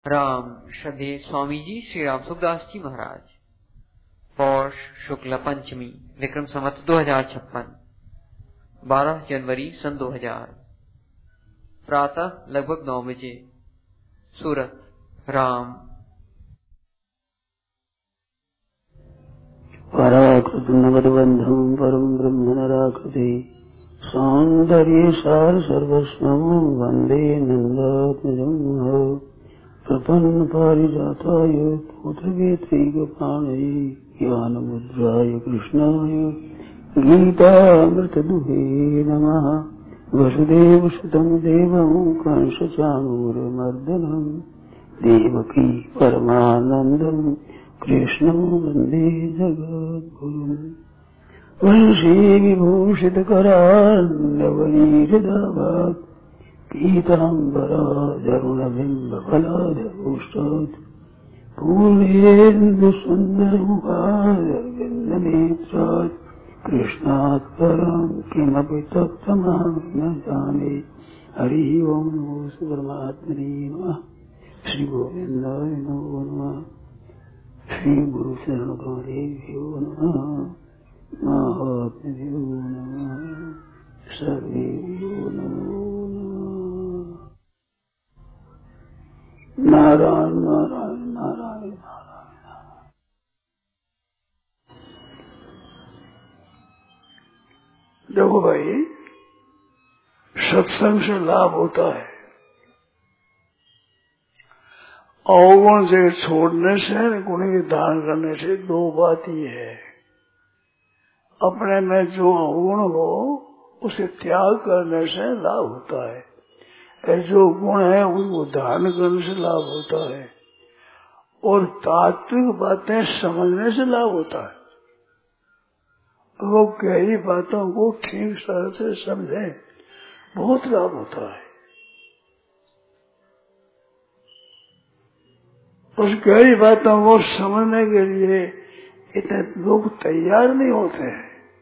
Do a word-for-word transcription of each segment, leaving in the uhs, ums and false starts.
राम श्रद्धेय स्वामी जी श्री राम सुखदास जी महाराज। पौष शुक्ल पंचमी विक्रम संवत दो हजार छप्पन, बारह जनवरी सन दो हजार। प्रातः लगभग नौ बजे। सूरत राम। पराकृत नगदबंधम परम ब्रह्म नराकृति सौंदर्य सार सर्वस्वम वंदे नंदात्मजं प्रपन्न पारिजाताय पुत्रवेत्रैकपाणये ज्ञानमुद्राय कृष्णाय गीतामृतदुहे नमः। वसुदेवसुतं देवं कंसचाणूरमर्दनं देवकी परमानन्दं कृष्णं वन्दे जगद्गुरुम्। वंशी विभूषितकरान्नवनीहृदाभात् पीताम्बरादरुणबिम्बफलादभूष्टात् पूर्णेन्दुसुन्दरमुखारविन्दनेत्रात् कृष्णात् परं किमपि तत्त्वमहं न जाने। हरि ओं नमो परमात्मने नमः। श्री गोविन्दाय नमो नमः। श्री गुरु शरणकमलेभ्यो नमः। महात्म्यो नमः। सर्वेभ्यो नमो नमः। नारायण नारायण नारायण नारायण। देखो भाई, सत्संग से लाभ होता है। अवगुण से छोड़ने से, गुण के दान करने से दो बात ही है। अपने में जो अवगुण हो उसे त्याग करने से लाभ होता है, जो गुण है उनको दान करने से लाभ होता है, और तात्विक बातें समझने से लाभ होता है। वो गहरी बातों को ठीक तरह से समझे, बहुत लाभ होता है। उस गहरी बातों को समझने के लिए इतने लोग तैयार नहीं होते हैं,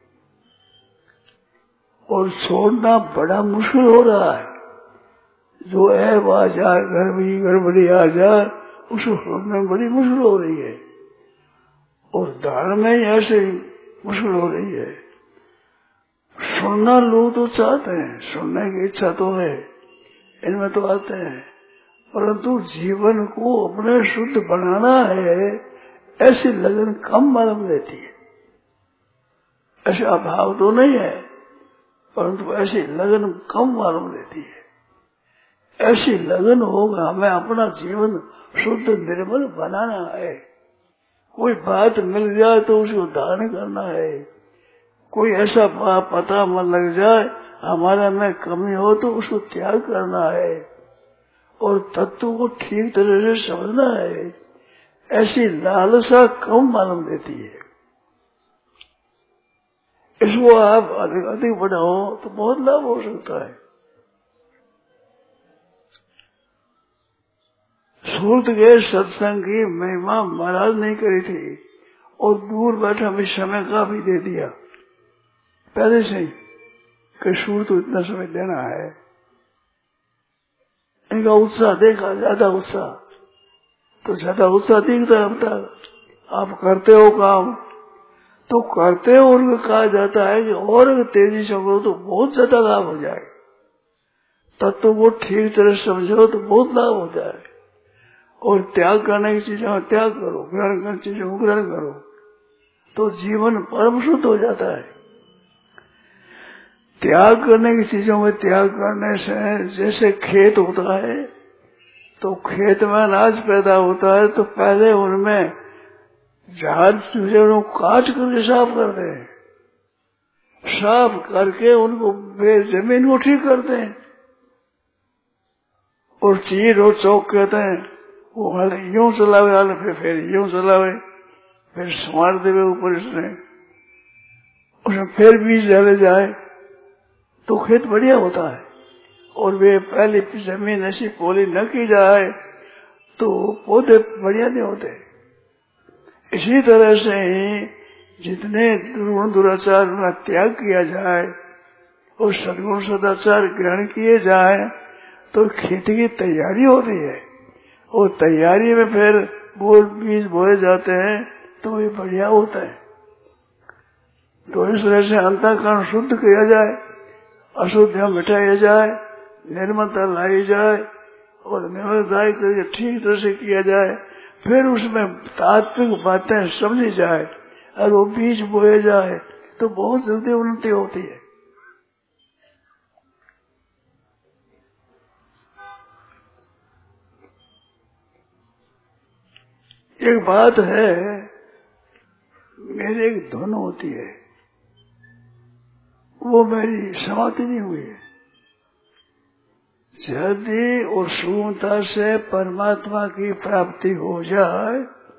और छोड़ना बड़ा मुश्किल हो रहा है। जो ऐब आ जाए, गड़बड़ी गड़बड़ी आ जाए, उसको छोड़ने में बड़ी मुश्किल हो रही है, और धारण में ही ऐसे मुश्किल हो रही है। सुनना लोग तो चाहते हैं, सुनने की इच्छा तो है, इनमें तो आते हैं, परंतु जीवन को अपने शुद्ध बनाना है, ऐसी लगन कम मालूम रहती है। ऐसा अभाव तो नहीं है, परंतु ऐसी लगन कम मालूम रहती है। ऐसी लगन होगा, हमें अपना जीवन शुद्ध निर्मल बनाना है। कोई बात मिल जाए तो उसको धारण करना है। कोई ऐसा पता मन लग जाए हमारे में कमी हो तो उसको त्याग करना है, और तत्व को ठीक तरह से समझना है। ऐसी लालसा कम मालूम देती है। इसको आप अधिक अधिक बढ़ाओ तो बहुत लाभ हो सकता है। सूरत के सत्संग की महिमा महाराज नहीं करी थी, और दूर बैठा भी समय काफी दे दिया पहले से ही कि सूरत को इतना समय देना है। इनका उत्साह देखा, ज्यादा उत्साह तो ज्यादा उत्साह दिखता है। आप करते हो काम तो करते हो, उनको कहा जाता है कि और तेजी से करो तो बहुत ज्यादा लाभ हो जाए। तत्व को ठीक तरह समझो तो बहुत लाभ हो जाए, और त्याग करने की चीजों में त्याग करो, ग्रहण करने की चीजों को ग्रहण करो, तो जीवन परम शुद्ध हो जाता है। त्याग करने की चीजों में त्याग करने से जैसे खेत होता है, तो खेत में अनाज पैदा होता है, तो पहले उनमें झाड़ चूजे काट करके साफ करते हैं, साफ करके उनको जमीन को ठीक करते हैं, और चीर और चौक कहते हैं, वो हाल यूं चलावे, हाल फिर फिर यूं चलावे, फिर संवार देवे ऊपर इसने, उसमें फिर बीज डाले जाए तो खेत बढ़िया होता है। और वे पहले जमीन ऐसी पोली न की जाए तो पौधे बढ़िया नहीं होते। इसी तरह से ही जितने दुर्गुण दुराचार का त्याग किया जाए और सद्गुण सदाचार ग्रहण किए जाए तो खेती की तैयारी होती है, और तैयारी में फिर वो बीज बोए जाते हैं तो ये बढ़िया होता है। तो इस तरह से अंतःकरण शुद्ध किया जाए, अशुद्धियां मिटाई जाए, निर्मलता लाई जाए और निर्मलताई करके ठीक तरह से किया जाए, फिर उसमें तात्विक बातें समझी जाए और वो बीज बोए जाए तो बहुत जल्दी उन्नति होती है। एक बात है, मेरी एक धुन होती है, वो मेरी समाप्ति नहीं हुई है। जल्दी और सुगमता से परमात्मा की प्राप्ति हो जाए,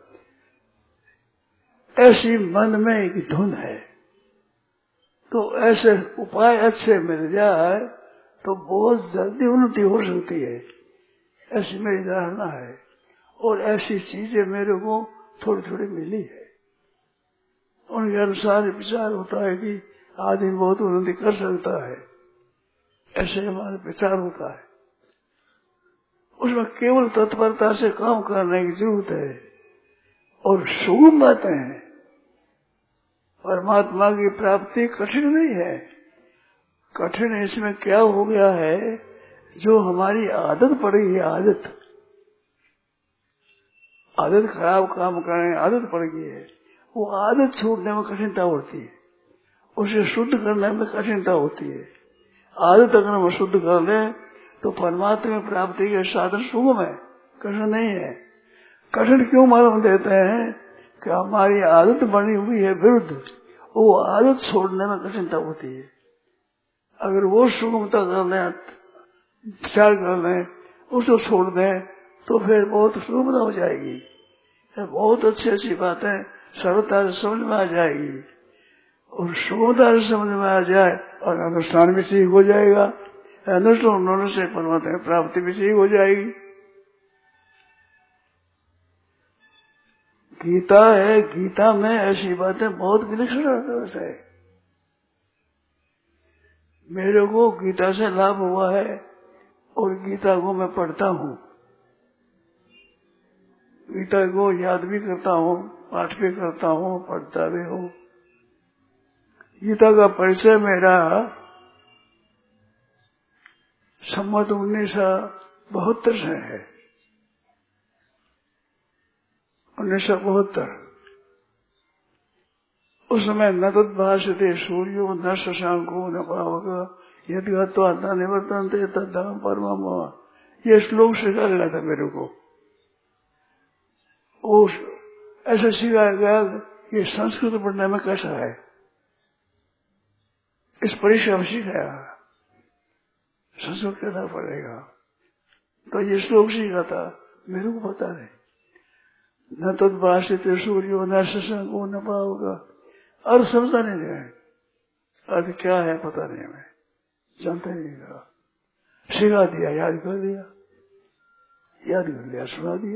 ऐसी मन में एक धुन है, तो ऐसे उपाय अच्छे मिल जाए तो बहुत जल्दी उन्नति हो सकती है, ऐसी मेरी धारणा है। और ऐसी चीजें मेरे को थोड़ी थोड़ी मिली है, उनके अनुसार विचार होता है कि आदमी बहुत उन्नति कर सकता है, ऐसे हमारा विचार होता है। उसमें केवल तत्परता से काम करने की जरूरत है और सुगम बातें हैं। परमात्मा की प्राप्ति कठिन नहीं है। कठिन इसमें क्या हो गया है, जो हमारी आदत पड़ गई है, आदत आदत खराब काम करने आदत पड़ गई है, वो आदत छोड़ने में कठिनता होती है, उसे शुद्ध करने में कठिनता होती है। आदत अगर हम शुद्ध कर ले तो परमात्मा की प्राप्ति के साधन सुगम है, कठिन नहीं है। कठिन क्यों मालूम देते हैं कि हमारी आदत बनी हुई है विरुद्ध, वो आदत छोड़ने में कठिनता होती है। अगर वो सुगमता कर लें, विचार कर लें, उसको छोड़ दें तो फिर बहुत सुगमता हो जाएगी, बहुत अच्छी अच्छी बातें सरलता से समझ में आ जाएगी और सुगमता से समझ में आ जाए और अनुष्ठान भी ठीक हो जाएगा। अनुष्ठान होने से परमात्मा की प्राप्ति भी ठीक हो जाएगी। गीता है, गीता में ऐसी बातें बहुत विलक्षण है। मेरे को गीता से लाभ हुआ है और गीता को मैं पढ़ता हूँ, गीता को याद भी करता हूँ, पाठ भी करता हूँ, पढ़ता भी हूँ। गीता का परिचय मेरा सम्मत उन्नीस सौ बहत्तर से है, उन्नीस सौ बहत्तर। उस समय न तद्भाषते सूर्यो न शशांको न पावक यदि हत्वा निवर्तन्ते तद्धाम परमम, ये श्लोक सिखा गया था मेरे को। और ऐसा सिखाया गया ये संस्कृत पढ़ने में कैसा है, इस परीक्षा में सिखाया संस्कृत कैसा पड़ेगा, तो ये श्लोक सीखा था, मेरे को पता नहीं। न तद्भाषते सूर्यो न शशांको न पावक, अर्थ समझता नहीं है, अर्थ क्या है पता नहीं, मैं जानता नहीं था। सिखा दिया, याद कर दिया, याद कर लिया, सुना दिया।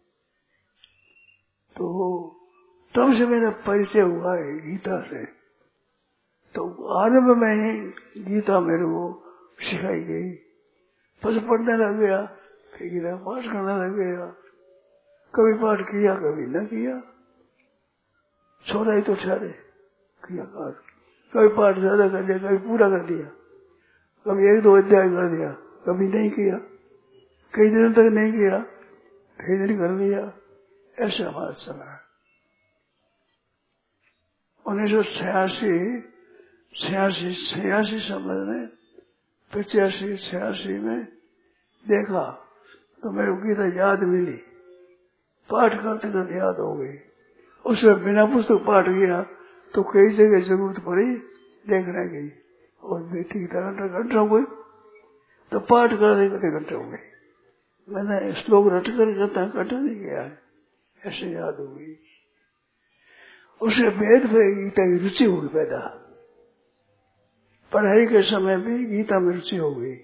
तो तब से मेरा परिचय हुआ है गीता से। तो आरंभ में ही गीता मेरे को सिखाई गई, बस पढ़ने लग गया, फिर गीता पाठ करने लग गया। कभी पाठ किया, कभी न किया, छोड़ा ही तो ठहरे, किया पाठ। कभी पाठ ज्यादा कर दिया, कभी पूरा कर दिया, कभी एक दो अध्याय कर दिया, कभी नहीं किया, कई दिनों तक नहीं किया, कई दिन कर लिया, ऐसा हमारा चला है। उन्नीस सौ छियासी छियासी छियासी समय में पचासी छियासी में देखा तो मेरे को गीता याद मिली, पाठ करते करते याद हो गई। उसमें बिना पुस्तक पाठ किया तो कई जगह जरूरत पड़ी देखने की, और बेटी की घंटा घंटा हो गई, तो पाठ करते करते घंटे हो गई। मैंने श्लोक रट कर करता घंटा नहीं किया है, ऐसे याद हो गई। उसे वेद में गीता की रुचि हुई पैदा, पढ़ाई के समय भी गीता में रुचि हो गई,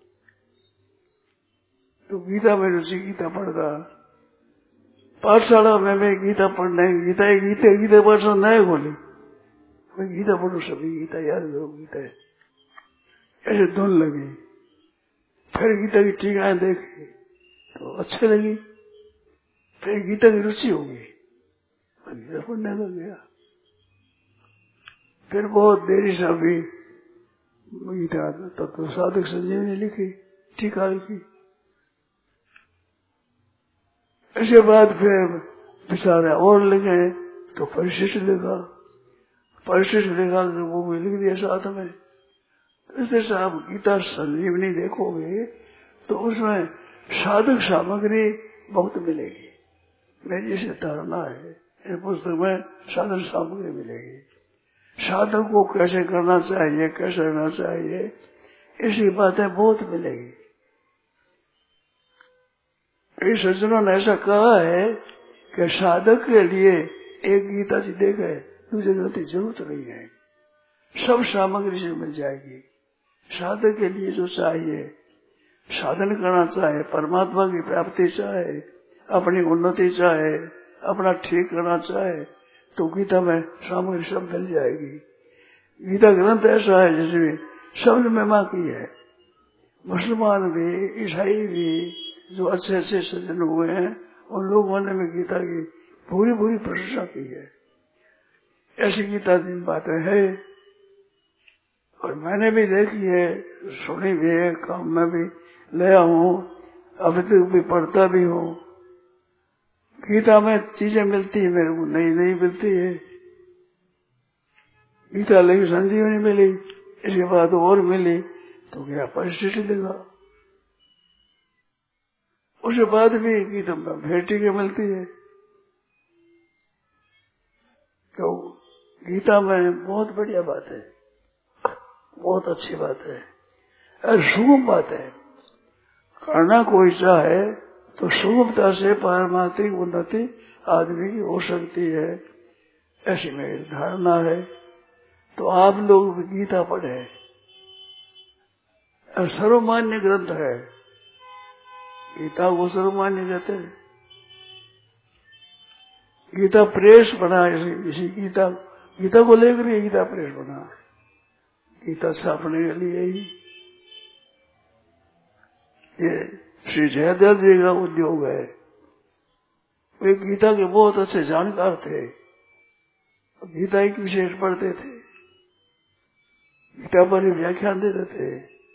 तो गीता में रुचि, गीता पढ़ता। पाठशाला में मैं गीता पढ़ने, गीता गीता गीता पाठशाला नए खोली, मैं गीता पढ़ू, सभी गीता याद करो, गीता ऐसे धुन लगी। फिर गीता की टीकाएं देखी तो अच्छी लगी, फिर गीता की रुचि होगी, गीता पढ़ने लग गया। फिर बहुत देरी से अभी गीता तब तो साधक संजीवनी लिखी, टीका लिखी। इसके बाद फिर बेचारे और लिखे तो परिशिष्ट लिखा, परिशिष्ट लिखा तो वो भी लिख दिया साथ में। इस तरह से आप गीता संजीवनी देखोगे तो उसमें साधक सामग्री बहुत मिलेगी। मेरी जैसे धारणा है इस पुस्तक में साधक सामग्री मिलेगी। साधक को कैसे करना चाहिए, कैसे रहना चाहिए, ऐसी बातें बहुत मिलेगी। इस सज्जनों ने ऐसा कहा है कि साधक के लिए एक गीता जी देखे दूसरे ग्रंथ की जरूरत नहीं है, सब सामग्री से मिल जाएगी। साधक के लिए जो चाहिए, साधन करना चाहे, परमात्मा की प्राप्ति चाहे, अपनी उन्नति चाहे, अपना ठीक करना चाहे, तो गीता में सामग्री सब मिल जाएगी। गीता ग्रंथ ऐसा है जिसमें शब्द महिमा की है। मुसलमान भी, ईसाई भी, जो अच्छे अच्छे सज्जन हुए हैं उन लोगों ने भी गीता की पूरी पूरी प्रशंसा की है। ऐसी गीता की बातें है और मैंने भी देखी है, सुनी भी है, काम में भी लिया हूँ, अभी तक भी पढ़ता भी हूँ। गीता में चीजें मिलती है मेरे को, नई नई मिलती है। गीता लेकिन संजीवनी मिली, इसके बाद और मिली तो क्या परिस्थिति लगा। उसके बाद भी गीता में भेटी के मिलती है। तो गीता में बहुत बढ़िया बात है, बहुत अच्छी बात है और सुगम बात है। करना कोई चाहे तो सुगमता से पारमार्थिक उन्नति आदमी की हो सकती है, ऐसी मेरी धारणा है। तो आप लोग भी गीता पढ़े, और सर्वमान्य ग्रंथ है। गीता को सर्वमान्य कहते हैं। गीता प्रेस बना, इसी गीता गीता को लेकर ही गीता प्रेस बना, गीता छापने के लिए ही। ये श्री जयदेव जी का उद्योग है। वे गीता के बहुत अच्छे जानकार थे, गीता एक विशेष पढ़ते थे, गीता पर ही व्याख्यान देते थे।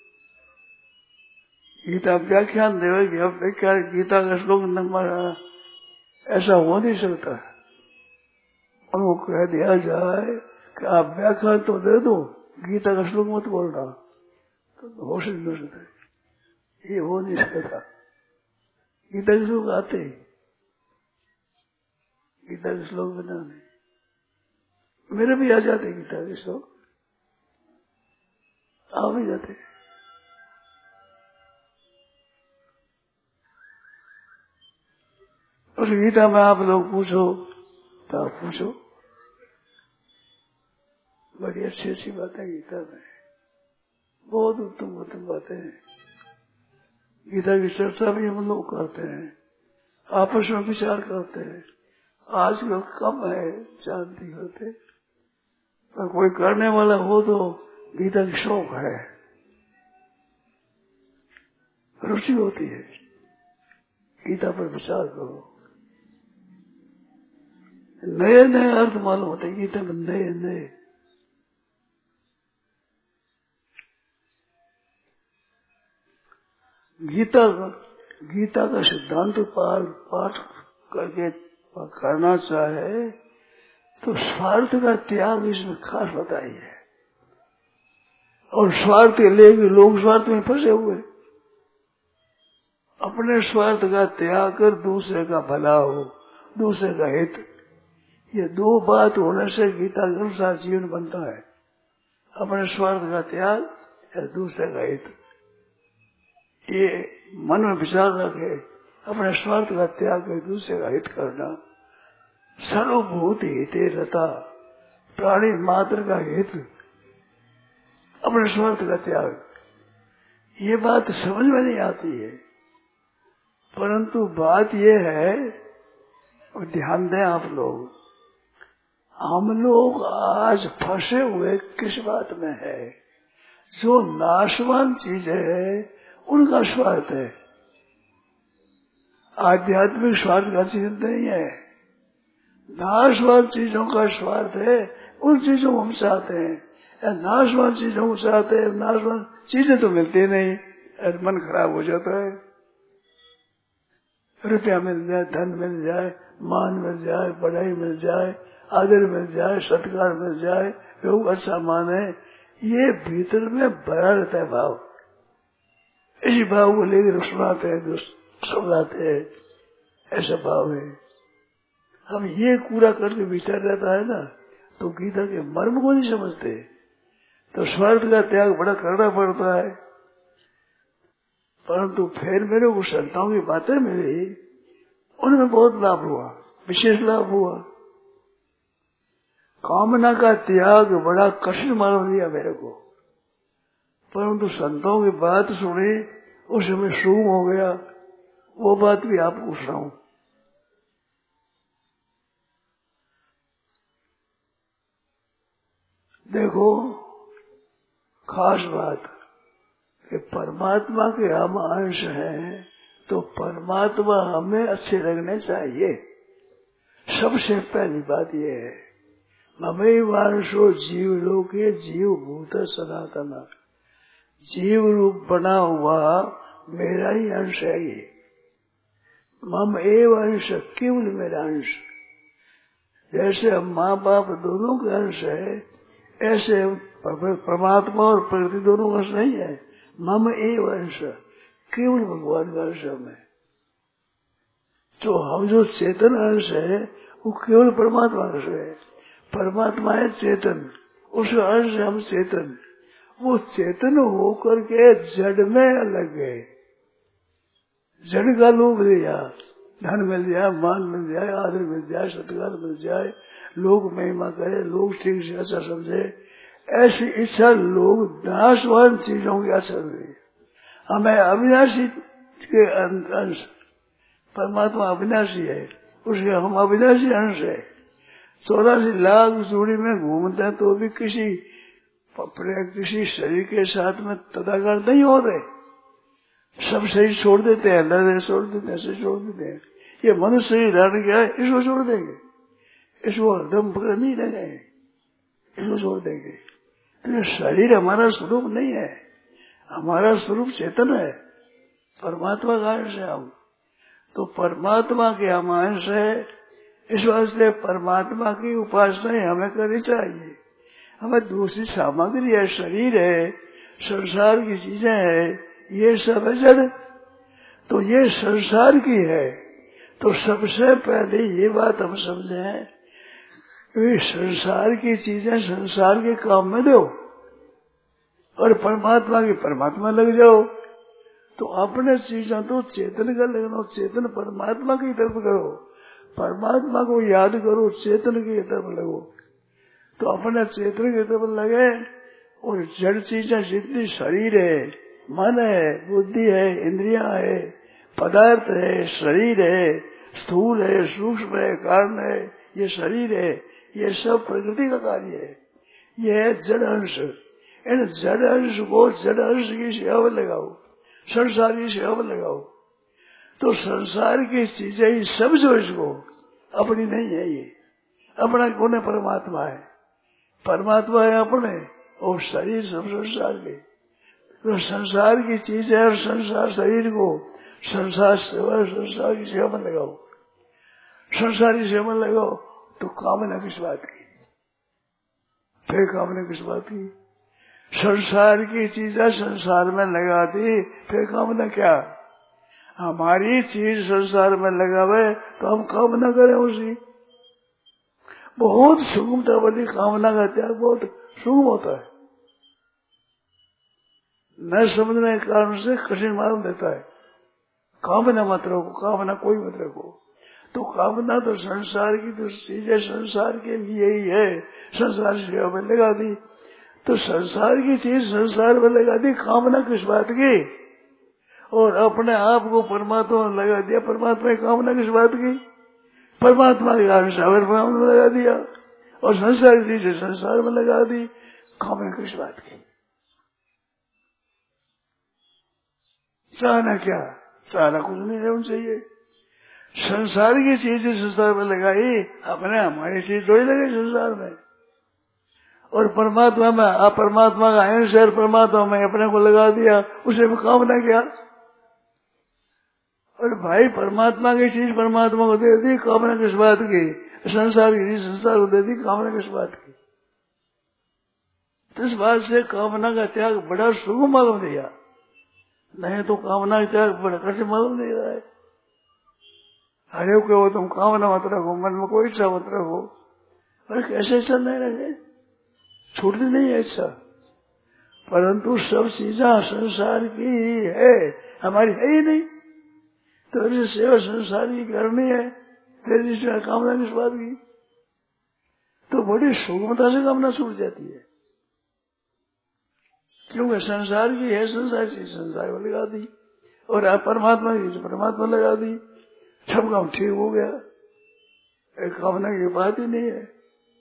गीता व्याख्यान देवे कि अब क्या गीता का श्लोक नंबर ऐसा हो नहीं सकता। उनको कह दिया जाए कि आप व्याख्यान तो दे दो, गीता का श्लोक मत बोलना, तो हो सकता है। ये हो नहीं सकता। गीता के श्लोक आते, गीता के श्लोक बनाने मेरे भी आ जाते, गीता के श्लोक आ भी जाते। उस गीता में आप लोग पूछो तो आप पूछो, बड़ी अच्छी अच्छी बातें गीता में, बहुत उत्तम उत्तम बातें हैं। गीता की चर्चा भी हम लोग करते हैं, आपस में विचार करते हैं। आज लोग कम है जानती होते, पर कोई करने वाला हो तो गीता की शौक है, रुचि होती है। गीता पर विचार करो, नए नए अर्थ मालूम होते हैं गीता में, नए नए। गीता गीता का सिद्धांत पाठ करके करना चाहे तो स्वार्थ का त्याग इसमें खास बताई है। और स्वार्थ लेके लोग स्वार्थ में फंसे हुए, अपने स्वार्थ का त्याग कर दूसरे का भला हो, दूसरे का हित, ये दो बात होने से गीता के अनुसार जीवन बनता है। अपने स्वार्थ का त्याग और दूसरे का हित, ये मन में विचार रखे। अपने स्वार्थ का त्याग कर दूसरे का हित करना, सर्वभूत हिते रता, प्राणी मात्र का हित, अपने स्वार्थ का त्याग। ये बात समझ में नहीं आती है, परंतु बात ये है, और ध्यान दें आप लोग, हम लोग आज फंसे हुए किस बात में है? जो नाशवान चीज है उनका स्वार्थ है। आध्यात्मिक स्वार्थ का चीज नहीं है, नाशवान चीजों का स्वार्थ है। उन चीजों को हम चाहते हैं, नाशवान चीजों को चाहते हैं, नाशवान चीजें तो मिलती नहीं, मन खराब हो जाता है। रुपया मिल जाए, धन मिल जाए, मान मिल जाए, पढ़ाई मिल जाए, आदर मिल जाए, सत्कार मिल जाए, लोग अच्छा माने, ये भीतर में भरा रहता है भाव। इसी भाव को लेकर सुनाते हैं, सुनाते हैं, ऐसा भाव है। हम ये पूरा करके विचार रहता है ना, तो गीता के मर्म को नहीं समझते, तो स्वार्थ का त्याग बड़ा करना पड़ता है। परंतु फिर मेरे को संताओं की बातें मिली, उनमें बहुत लाभ हुआ, विशेष लाभ हुआ। कामना का त्याग बड़ा कठिन मालूम दिया मेरे को, परंतु संतों की बात सुनी, उसमें सुगम हो गया। वो बात भी आपको सुनाऊं। देखो, खास बात कि परमात्मा के हम अंश हैं, तो परमात्मा हमें अच्छे लगने चाहिए। सबसे पहली बात यह है, ममे वांशो जीव लोके जीव भूत सनातन, जीव रूप बना हुआ मेरा ही अंश है ये। मम एव अंश, केवल मेरा अंश। जैसे हम माँ बाप दोनों के अंश है, ऐसे परमात्मा और प्रकृति दोनों अंश नहीं है। मम एव अंश, केवल भगवान का अंश में। तो हम जो चेतन अंश है वो केवल परमात्मा अंश है। परमात्मा है चेतन, उसका अंश हम चेतन। वो चेतन होकर के जड़ में अलग है। जड़ का लोभ लिया, धन मिल जाए, मान मिल जाए, आदर मिल जाए, सत्कार मिल जाए, लोग महिमा करे, लोग ठीक से अच्छा समझे, ऐसी इच्छा लोग नाशवान चीजों की आशा रही। हमें अविनाशी के अंश, परमात्मा अविनाशी है, उसके हम अविनाशी अंश है। चौरासी लाख जोड़ी में घूमते हैं तो भी किसी किसी शरीर के साथ में तदाकार नहीं होते। सब शरीर छोड़ देते हैं, लड़े छोड़ देते हैं, ऐसे छोड़ देते हैं। ये मनुष्य शरीर धारण किया है, इसको छोड़ देंगे, इसको दम पकड़ नहीं लगे, इसको छोड़ देंगे। तो ये शरीर हमारा स्वरूप नहीं है, हमारा स्वरूप चेतन है, परमात्मा का अंश है हम। तो परमात्मा के हम अंश है, इस वास्ते परमात्मा की उपासना हमें करनी चाहिए। हमें दूसरी सामग्री है, शरीर है, संसार की चीजें है, ये सब है जड़, तो ये संसार की है। तो सबसे पहले ये बात हम समझें कि संसार की चीजें संसार के काम में दो और परमात्मा की परमात्मा लग जाओ। तो अपने चीजें तो चेतन का लगना, चेतन परमात्मा की तरफ करो, परमात्मा को याद करो, चेतन की तरफ लगो। तो अपने चेतन की तरफ लगे और जड़ चीजें जितनी शरीर है, मन है, बुद्धि है, इंद्रियां है, पदार्थ है, शरीर है, स्थूल है, सूक्ष्म है, कारण है, ये शरीर है, ये सब प्रकृति का कार्य है। ये है जड़ अंश। इन जड़ अंश को जड़ अंश की सेवा में लगाओ, संसार की सेवा में लगाओ। तो संसार की चीजें ही सब जो इसको अपनी नहीं है, ये अपना कौन है? परमात्मा है, परमात्मा है अपने, और शरीर सब संसार के। तो संसार की चीजें और संसार शरीर को संसार सेवा, संसार की सेवा में लगाओ, संसार की सेवा में लगाओ। तो कामना किस बात की? फिर कामना किस बात की? संसार की चीजें संसार में लगा दी, फिर कामना क्या? हमारी चीज संसार में लगावे तो हम कामना करें उसी। बहुत सुगमता वाली कामना का त्याग बहुत सुगम होता है, न समझने के कारण से कठिन मालूम देता है। कामना मत रखो, कामना कोई मत रखो। तो कामना तो संसार की तो चीजें संसार के लिए ही है, संसार सेवा में लगा दी। तो संसार की चीज संसार में लगा दी, कामना किस बात की? और अपने आप को परमात्मा में लगा दिया, परमात्मा की कामना किस बात की? परमात्मा के अंश परमात्मा में लगा दिया और संसार की चीज संसार में लगा दी, कामना किस बात की? चाहना क्या? चाहना कुछ नहीं रहना चाहिए। संसार की चीज संसार में लगाई, अपने हमारी चीज थोड़ी लगे संसार में। और परमात्मा में आप परमात्मा का अंश है, परमात्मा में अपने को लगा दिया, उसे भी कामना किया। और भाई परमात्मा की चीज परमात्मा को दे दी, कामना किस बात की? संसार की चीज संसार को दे दी, कामना किस बात की? तो इस बात से कामना का त्याग बड़ा सुगम मालूम दिया, नहीं तो कामना का त्याग बड़ा कठिन मालूम नहीं रहा है। अरे कहो तुम कामना मत रखो, मन में कोई इच्छा मत रखो, अरे कैसे इच्छा नहीं रखे? छूटती नहीं है इच्छा। परंतु सब चीजें संसार की ही है, हमारी है ही नहीं। तो ऐसी सेवा संसार की करनी है, तेरी से कामना किस बात की? तो बड़ी सुगमता से कामना छूट जाती है, क्योंकि संसार की है, संसार की संसार को लगा दी, और आप परमात्मा की परमात्मा लगा दी, सब काम ठीक हो गया। एक कामना की बात ही नहीं है।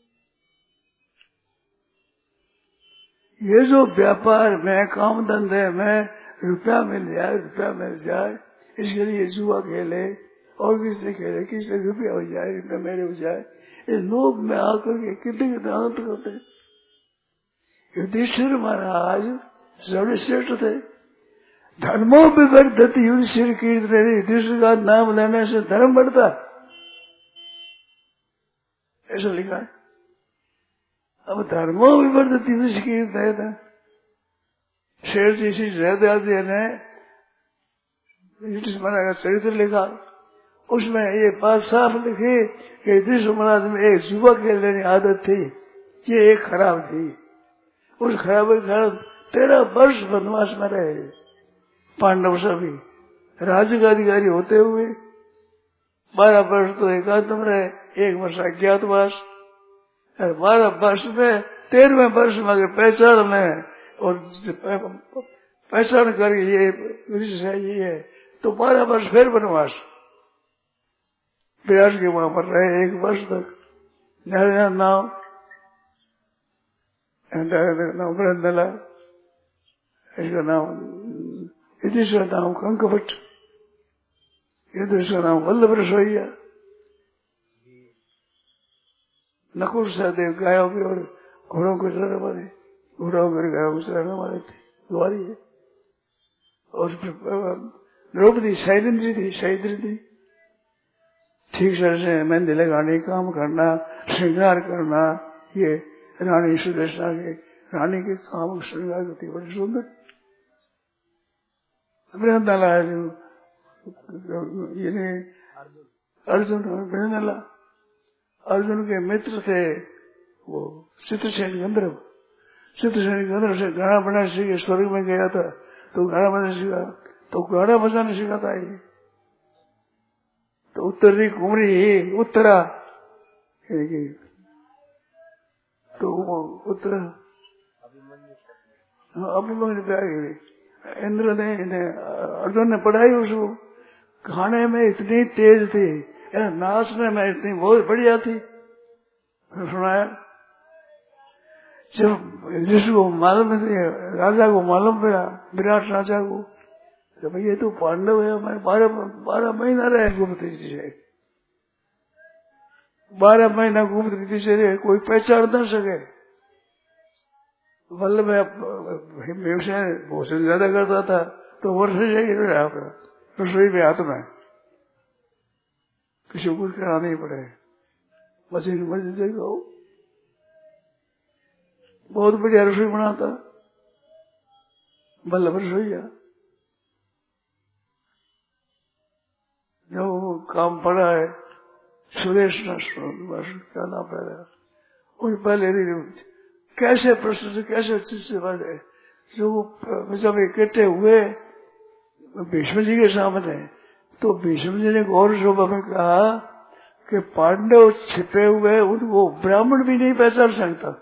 ये जो व्यापार में, काम धंधे में रुपया मिल जाए, रुपया मिल जाए, इसके लिए जुआ खेले और किसने खेले, किसने रुपया हो जाए, रुपया मेरे हो जाए, इस लोग में आकर के कितने कितने आनंद करते हैं। युधिष्ठिर महाराज सर्वश्रेष्ठ थे। धर्मों पे वर्धति युधिष्ठिर कीर्तन, युधिष्ठिर का नाम लेने से धर्म बढ़ता, ऐसा लिखा है। अब धर्मों में वर्धति युधिष्ठिर कीर्तन, शेर जी श्री जयदेव ने युधिष्ठिर महाराज का चरित्र लिखा, उसमें ये बात साफ लिखी कि युधिष्ठिर महाराज में एक जुआ खेलने की आदत थी, ये एक खराब थी। उस खराब के कारण तेरह वर्ष वनवास में रहे पांडव सभी, राज्य का अधिकारी होते हुए। बारह वर्ष तो एकांतम रहे, एक वर्ष अज्ञातवास, बारह वर्ष में तेरहवें वर्ष में अगर पहचान में और पहचान कर ये ये है तो बारह वर्ष फिर वनवास। व्यास के वहां पर रहे एक वर्ष तक। नाम वृंदला, इसका नाम युधिष्ठिर का नाम कंकभट्ट, युधिष्ठिर का नाम वल्लभ रसोईया। नकुल सहदेव गायों के और घोड़ों को चलाने वाले, घोड़ों के गायों को चलाने वाले थे, द्वारी है। और द्रौपदी शैलेंद्री थी, शैद्री थी। ठीक से मेहंदी लगाने, काम करना, श्रृंगार करना, ये रानी सुदर्शना के रानी के काम श्रृंगार करती, बड़ी सुंदर। वृंदला ये अर्जुन, वृंदला अर्जुन के मित्र थे वो चित्रसेन गंधर्व। चित्रसेन गंधर्व से गाना बजाना सीखे, स्वर्ग में गया था तो गाना बजाना सीखा, तो गाना बजाना सीखा था ये। तो उत्तरी कुमरी उत्तरा, तो वो उत्तरा अभिमन्यु पे आ गई। इंद्र ने, अर्जुन ने पढ़ाई उसको, खाने में इतनी तेज थी, नाचने में इतनी बहुत बढ़िया थी। सुनाया जब जिसको मालूम है, राजा को मालूम पड़ा, विराट राजा को, तो भाई ये तो पांडव है, हमारे बारह बारह महीना रहे गुप्त रीति से, बारह महीना गुप्त रीति से रहे, कोई पहचान न सके। वल्लभ भोजन ज्यादा करता था तो वर्ष रहा रसोई में हाथ में, किसी को कुछ कराना नहीं पड़े, मछली मछली से खाओ। बहुत बढ़िया रसोई बनाता वल्लभ रसोईया। जब वो काम पड़ा है सुरेश क्या नाम पड़ा, उन पहले कैसे प्रश्न से कैसे चीज से बने, जो जब इकट्ठे हुए भीष्म जी के सामने, तो भीष्म जी ने गौर शोभा में कहा कि पांडव छिपे हुए उनको ब्राह्मण भी नहीं पहचान सकता,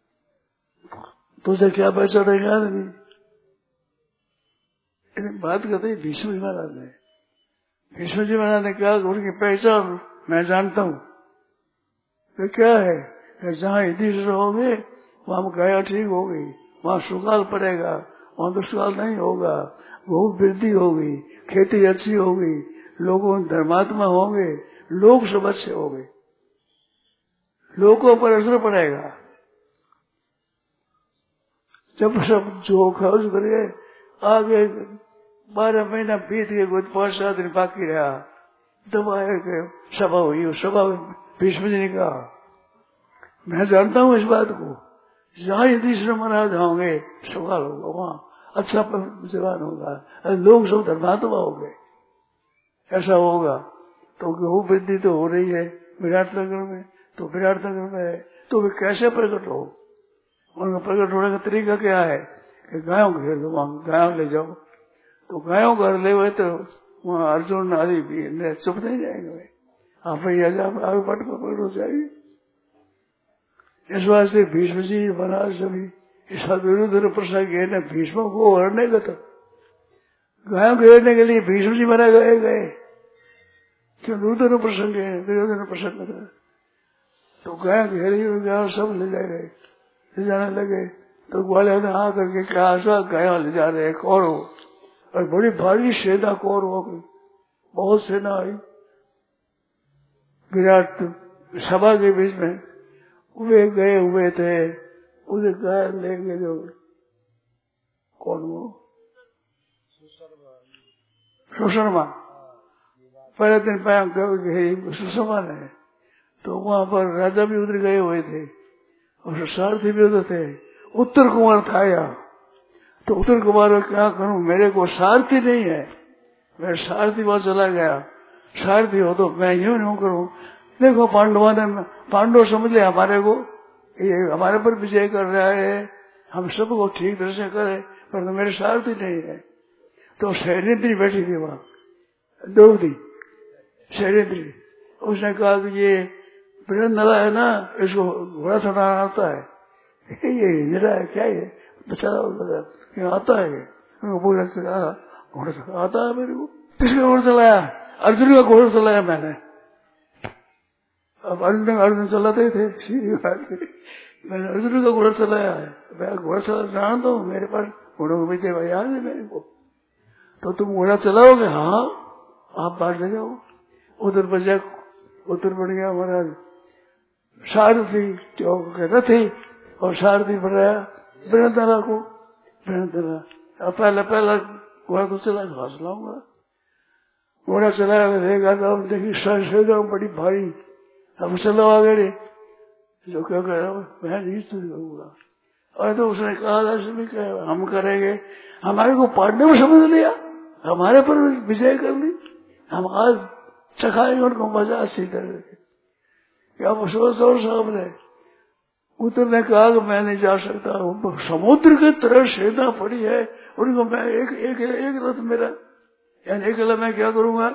तुझे क्या पहचानेगा नहीं। बात करते भीष्म जी महाराज ने, भीष्म जी महाराज ने कहा उनकी पहचान मैं जानता हूँ, तो क्या है, जहाँ युधिष्ठिर होंगे वहां गया ठीक हो गई, वहां सुकाल पड़ेगा, वहां तो सुकाल नहीं होगा, बहुत वृद्धि होगी, खेती अच्छी होगी, लोगों धर्मात्मा होंगे, लोग सब अच्छे होंगे, लोगों पर असर पड़ेगा। जब सब जो खर्च करे आगे बारह महीना बीत गए, कुछ पांच सात दिन बाकी रहा, तब आए सभा हुई। सभा भीष्म जी ने कहा, मैं जानता हूं इस बात को, जहां युधिष्ठिर महाराज होंगे सवाल होगा, वहां अच्छा जवान होगा, लोग सब धर्मात्मा हो गए, ऐसा होगा। तो वो वृद्धि तो हो रही है विराट नगर में, तो विराट नगर में है तो वे कैसे प्रकट हो? उनका प्रकट होने का तरीका क्या है कि गायों घेर दो, वहां गायों ले जाओ। तो गायों घर ले हुए तो वहां अर्जुन आदि भी चुप नहीं जाएंगे, आप भैया आगे पट पकड़ हो जाएगी। इस वास्ते भीष्म जी महाराज सभी इस विरुद्ध प्रसंग है, भीष्म को हरने का, तो गायों घेरने के लिए भीष्म जी महाराज गए गए क्यों? विरुद्ध प्रसंग है, विरुद्ध प्रसंग था। तो गाय घेरी गाय सब ले जाए गए, ले जाने लगे। तो ग्वालियर ने आ करके कहा, ऐसा गाया ले जा रहे कौरव, और बड़ी भारी सेना कौरवों की, बहुत सेना आई विराट सभा के बीच में। वे गए हुए थे, उसे गाय लेंगे जो कौन वो सुशर्मा, पहले दिन पैम गए सुशर्मा ने। तो वहां पर राजा भी उधर गए हुए थे और सारथी भी उधर थे। उत्तर कुमार था यहाँ, तो उत्तर कुमार में क्या करूं, मेरे को सारथी नहीं है, मैं सारथी वहां चला गया। सारथी हो तो मैं यूं यूं करूं। देखो पांडवों ने, पांडव समझ लिया हमारे को, ये हमारे पर विजय कर रहा है, हम सबको ठीक तरह से करे, पर तो मेरे सारथी नहीं है। तो शैलेंद्री बैठी थी वहां, द्रौपदी शैलेंद्री, उसने कहा कि ये नला है ना, इसको घोड़ा चढ़ाना आता है, ये हिजरा है क्या, ये बेचारा आता है, बोला घोड़ा आता है मेरे को। किसका घोड़ा चलाया? अर्जुन का घोड़ा चलाया मैंने। अब अर्जुन अर्जुन चलाते थे, सीधी बात है, मैंने अर्जुन का घोड़ा चलाया है, मैं घोड़ा चला जानता हूँ, मेरे पास घोड़ों को बीते याद है मेरे को। तो तुम घोड़ा चलाओगे? हाँ, आप बाहर से जाओ। उधर बजा, उधर बढ़ गया महाराज सारथी चौक कहता थी, और सारथी बढ़ाया बिरंदरा को। बिरंदरा पहले पहला घोड़ा तो चला, घास लाऊंगा, घोड़ा चलाया रहेगा। तो अब देखी सेना बड़ी भारी, अब चलो आगे रे, जो क्या कह रहा मैं नहीं सुनूंगा। और तो उसने कहा कहा हम करेंगे, हमारे को पाड़ने में समझ लिया, हमारे पर विजय कर ली, हम आज चखाएंगे उनको मजा अच्छी तरह से। क्या वो सोच और सामने उत्तर ने कहा कि मैं नहीं जा सकता, समुद्र की तरह सेना पड़ी है, उनको मैं एक एक एक रथ मेरा, यानी अकेला मैं क्या करूंगा?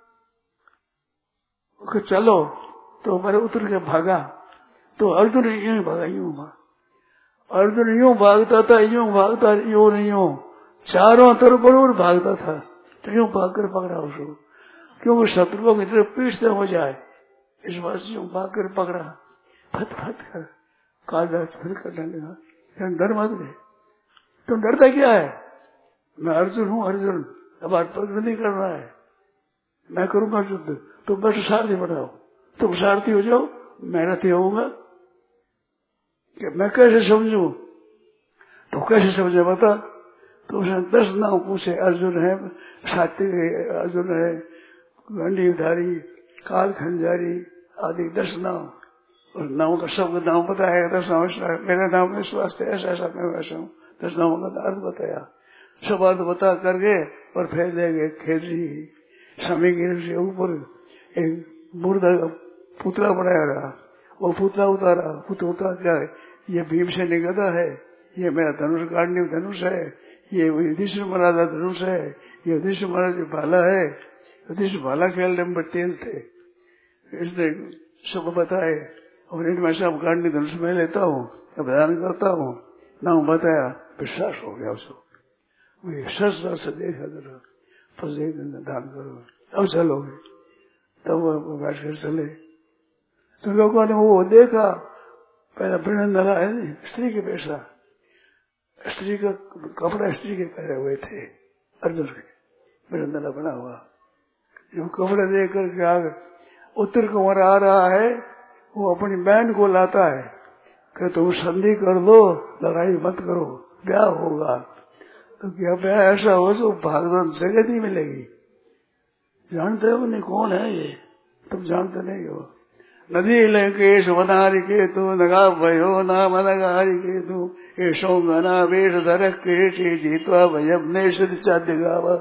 चलो, तो मेरे उतर के भागा। तो अर्जुन यूं भागा, यूं भागा, अर्जुन यूं भागता था, यूं भागता, यूं नहीं यूं, चारों तरफ बरोबर भागता था। तो यूं भाग कर पकड़ा उसको, क्योंकि शत्रुओं की तरफ पीठ से हो जाए, इस बात से यूं भाग कर पकड़ा, फट फट कर काजा करने लगा। डर मत गए, तुम डरता क्या है? मैं अर्जुन हूँ, अर्जुन अब आज प्रकट नहीं करना है, मैं करूंगा युद्ध, तुम बस सारथी बनाओ, तुम सारथी हो जाओ, मैं रथी होऊंगा। मैं कैसे समझू? तो कैसे समझे बता? तो उसने दस नाम पूछे, अर्जुन है, सात्विक अर्जुन है, गंडीधारी, काल खंजारी आदि दस नाम, और नाम का सबका नाम बताया। दस नाम, मेरा नाम इस वास्ते ऐसा ऐसा, मैं वैसा हूँ, दस नामों का अर्थ बताया, सब अर्थ बता करके और फिर देंगे खेजरी समय के ऊपर एक मुर्दा पुतला बनाया रहा, वो पुतला उतारा, पुतला उतारा क्या है, ये भीम से निगदा है, ये मेरा धनुष गाड़ने धनुष है, ये युधिष्ठिर महाराज का धनुष है, ये युधिष्ठिर महाराज भाला है, युधिष्ठिर भाला खेलने में तेज थे, इसने सब बताए। और इनमें से अब गाड़ने धनुष में लेता हूँ, प्रदान करता हूँ, नाम बताया, विश्वास हो गया उसको, सच से देखा जरा, फंसे दान करो, अब चलोगे, तब वो बैठ कर चले। तो लोगों ने वो देखा, पहला वृणन डला है स्त्री के पैसा, स्त्री का कपड़ा स्त्री के पहने हुए थे, अर्जुन के वृणन डला बना हुआ, जो कपड़े देकर के आगे उत्तर कुंवर आ रहा है, वो अपनी बहन को लाता है कि तुम संधि कर दो, लड़ाई मत करो, ब्याह होगा। तो क्या ब्याह ऐसा हो तो भागवत जगह नहीं मिलेगी। जानते हो नहीं कौन है ये? तुम जानते नहीं हो। नदी लंकेश वनारी के तू नगा भयो नाम नगारी के तू ये सौंगना वेश धरक के जीतवा भयम ने सिद्ध चाद्य गावा।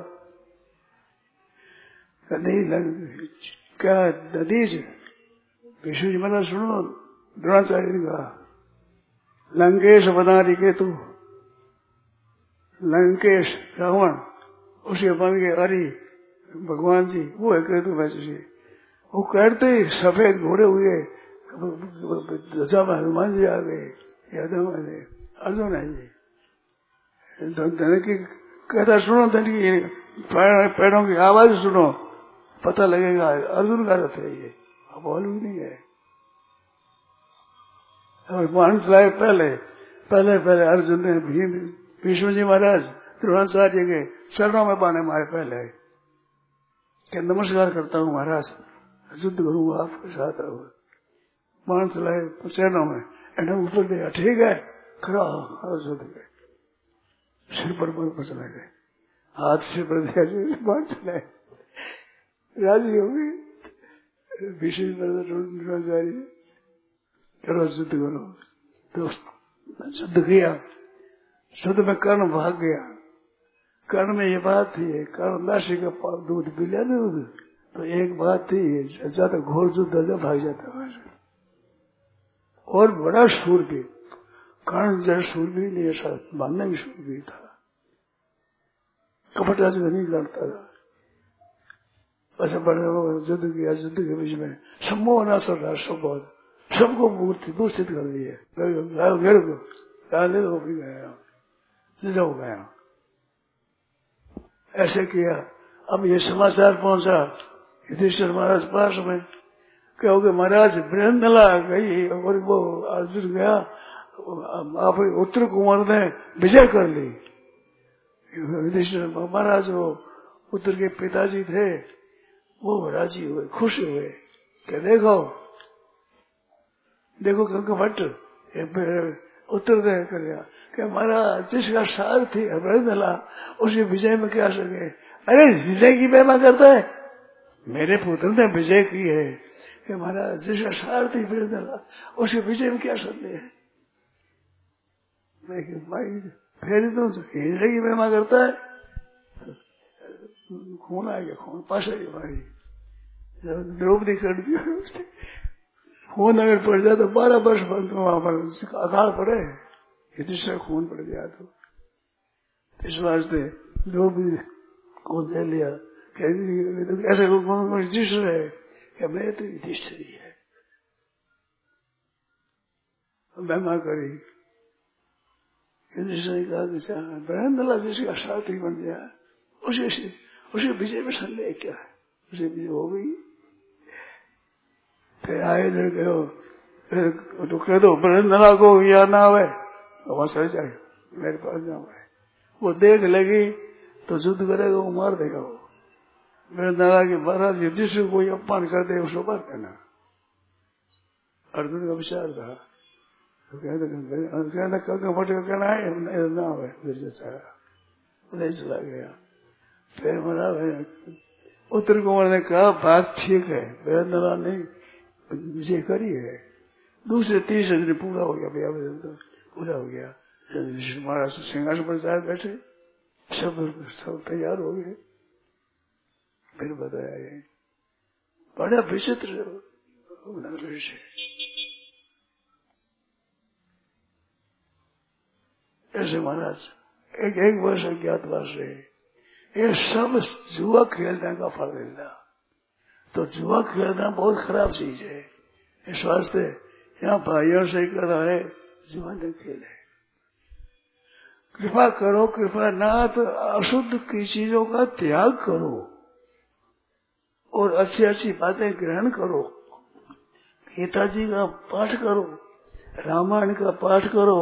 नदी लंकेश क्या नदी से विष्णु जी मतलब सुनो द्रोणाचार्य ने कहा लंकेश वनारी के तू, लंकेश रावण उसे बन गए हरि भगवान जी, वो है केतु वैसे से। वो करते ही सफेद घोड़े हुए, दशा में हनुमान जी आ गए, यादव अर्जुन है जी। धन की कहता सुनो, धन की पैरों की आवाज सुनो, पता लगेगा अर्जुन का रथ है ये, अब मालूम नहीं है। मानस लाए पहले पहले पहले अर्जुन ने भीम विष्णु जी महाराज द्रोणाचार्य के चरणों में बाने मारे पहले क्या नमस्कार करता हूँ महाराज, युद्ध करूंगा आपके साथ। मानस लाए चरणों में एने ऊपर दिया, ठीक है खड़ा युद्ध गए, सिर पर बल पर चले गए, हाथ से पर दिया, मानस लाए राजी हो गई। विष्णु द्रोणाचार्य चलो युद्ध करो। दोस्त युद्ध किया, युद्ध में कर्ण भाग गया। कर्ण में ये बात थी, कर्ण लाशी का दूध पी लिया दूध, तो एक बात थी ज्यादा घोर युद्ध भाग जाता वहां से। और बड़ा शूरवीर, कर्ण जैसे शूरवीर नहीं, ऐसा मानना भी शूरवीर था, कपटा से नहीं लड़ता था। ऐसे बड़े युद्ध किया, युद्ध के बीच में सम्मोह ना सब राष्ट्र बहुत सबको मूर्ति दूषित कर दी है, मेरे को गाले को भी गया जाओ गया, ऐसे किया। अब ये समाचार पहुंचा युधिष्ठिर महाराज पास में, कहोगे महाराज वृंदला गई और वो अर्जुन गया, आप उत्तर कुमार ने विजय कर ली। युधिष्ठिर महाराज वो उत्तर के पिताजी थे, वो राजी हुए, खुश हुए कि देखो देखो कंक भट्ट उत्तर दे कर गया कि हमारा जिसका सारथी वृंदला उसे विजय में क्या सके। अरे विजय की महिमा करता है, मेरे पुत्र ने विजय की है कि हमारा जिसका सारथी वृंदला उसे विजय में क्या संदेह है। मैं भाई फिर तो हिजड़े की महिमा करता है, खून आ गया, खून पास आ गया भाई, द्रौपदी कर दिया खून अगर पड़ जाए तो बारह वर्ष बंद वहां पर अकाल पड़े, युधिष्ठिर खून पड़ गया तो इस वास्ते द्रौपदी को दे लिया। ऐसे युधिष्ठिर है कि मैं तो युधिष्ठिर ही है, महिमा करी। युधिष्ठिर ने कहा कि वृंदला जिसका साथी बन गया उसे उसे विजय में संदेह क्या है, उसे विजय हो गई। फिर आए इधर गयो तो कह दो वृंदला को या ना आवे तो वहां चल जाए, मेरे पास जाओ। वो देख लगी तो युद्ध करेगा, वो मार देगा। वो वृंदला के महाराज युधिष्ठिर को कोई अपमान कर दे उसको मार देना, अर्जुन का विचार था। तो कहता कहता फट का कहना है ना आवे, नहीं चला गया। फिर मरा उत्तर कुमार ने कहा बात ठीक है, वृंदला नहीं विजय करी है। दूसरे तीसरे दिन पूरा हो गया, भैया पूरा हो गया। महाराज सिंहासन पर जाकर बैठे, सब सब तैयार हो गए। फिर बताया ये बड़ा विचित्र विषय, ऐसे महाराज एक एक वर्ष अज्ञातवास रहे, ये सब जुआ खेलने का फल मिलता। तो जुआ खेलना बहुत खराब चीज है, इस वास्ते यहाँ भाइयों से कर रहा है जुआ न खेले। कृपा करो, कृपा ना तो अशुद्ध की चीजों का त्याग करो और अच्छी अच्छी बातें ग्रहण करो। गीता जी का पाठ करो, रामायण का पाठ करो,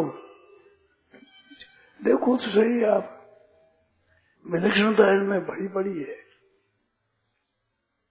देखो तो सही आप विलक्षणता इनमें बड़ी बड़ी है।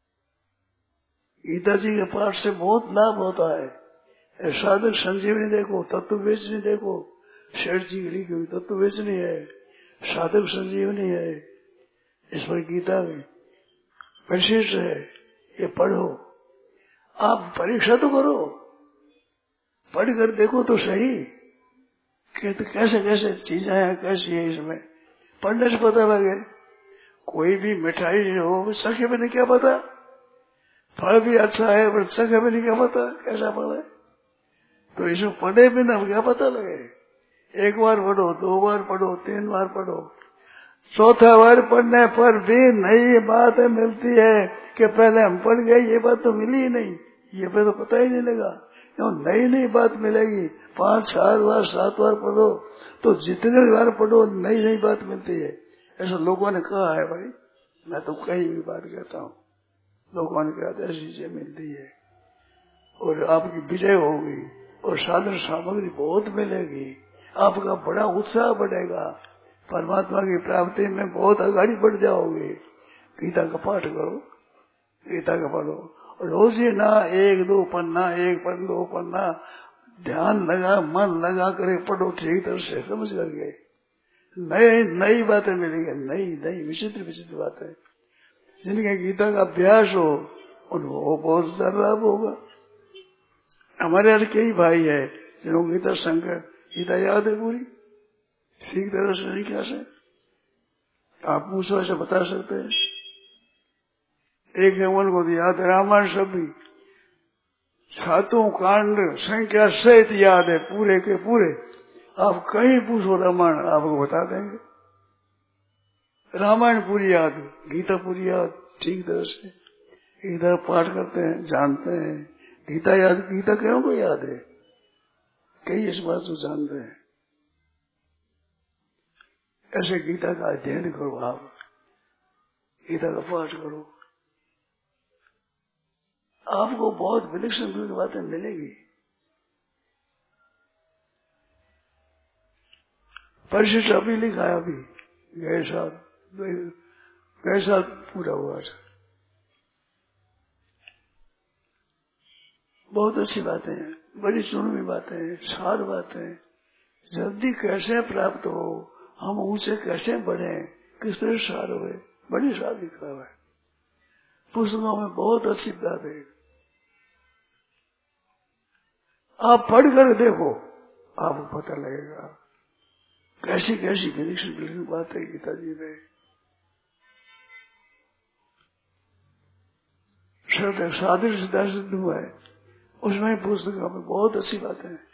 गीता जी के पाठ से बहुत लाभ होता है। साधक संजीवनी देखो, तत्व बेचनी देखो, शेठ जी की लिखी हुई तत्व बेचनी है, साधक संजीवनी है, इस पर गीता में परिशिष्ट है, ये पढ़ो। आप परीक्षा तो करो, पढ़ कर देखो तो सही कि तो कैसे कैसे चीजें हैं, कैसी है, इसमें पढ़ने से पता लगे। कोई भी मिठाई हो सके मैंने क्या पता, फल भी अच्छा है पर सके मैंने क्या पता कैसा फल है, तो इसमें पढ़े बिना क्या पता लगे। एक बार पढ़ो, दो बार पढ़ो, तीन बार पढ़ो, चौथा बार पढ़ने पर भी नई बात मिलती है कि पहले हम पढ़ गए ये बात तो मिली ही नहीं, ये पे तो पता ही नहीं लगा। क्यों नई नई बात मिलेगी। पांच सात बार सात बार पढ़ो तो जितने बार पढ़ो नई नई बात मिलती है, ऐसा लोगों ने कहा है। भाई मैं तो कहीं भी बात कहता हूँ, लोगों ने कहा ऐसी चीजें मिलती है और आपकी विजय होगी और साधन सामग्री बहुत मिलेगी, आपका बड़ा उत्साह बढ़ेगा, परमात्मा की प्राप्ति में बहुत आगे बढ़ जाओगे। गीता का पाठ करो, गीता का पढ़ो, रोज ही ना एक दो पन्ना, एक पन्ना दो पन्ना ध्यान लगा, मन लगा करे पढ़ो, ठीक तरह से समझ करके नई नई बातें मिलेंगी, नई नई विचित्र विचित्र बातें। जिनके गीता का अभ्यास हो उनको बहुत ज्यादा लाभ होगा। हमारे यहाँ कई भाई है जिनको गीता शंकर गीता याद है पूरी, ठीक तरह से नहीं क्या से आप पूछो ऐसे बता सकते हैं। एक है उनको याद है रामायण सभी सातों कांड संख्या सहित याद है, पूरे के पूरे। आप कहीं पूछो रामायण आपको बता देंगे, रामायण पूरी याद, गीता पूरी याद, ठीक तरह से गीता पाठ करते हैं, जानते हैं। गीता याद, गीता क्यों को याद है, कई इस बात को जानते हैं। ऐसे गीता का अध्ययन करो, आप गीता का पाठ करो, आपको बहुत विलक्षण बातें मिलेगी। परिशिष्ट अभी लिखा है, अभी गए साल गए साल पूरा हुआ था। बहुत अच्छी बातें हैं, बड़ी चुनवी बातें हैं, सार बातें, जल्दी कैसे प्राप्त हो, हम ऊंचे कैसे बढ़े, किस तरह सार हुए, बड़ी सार लिखा हुआ है पुस्तकों में, बहुत अच्छी बात है। आप पढ़ कर देखो, आपको पता लगेगा कैसी कैसी विलक्षण विलक्षण बात है गीता जी में। साधन सिद्धा सिद्ध हुआ है, उसमें पुस्तकों में बहुत अच्छी बातें हैं।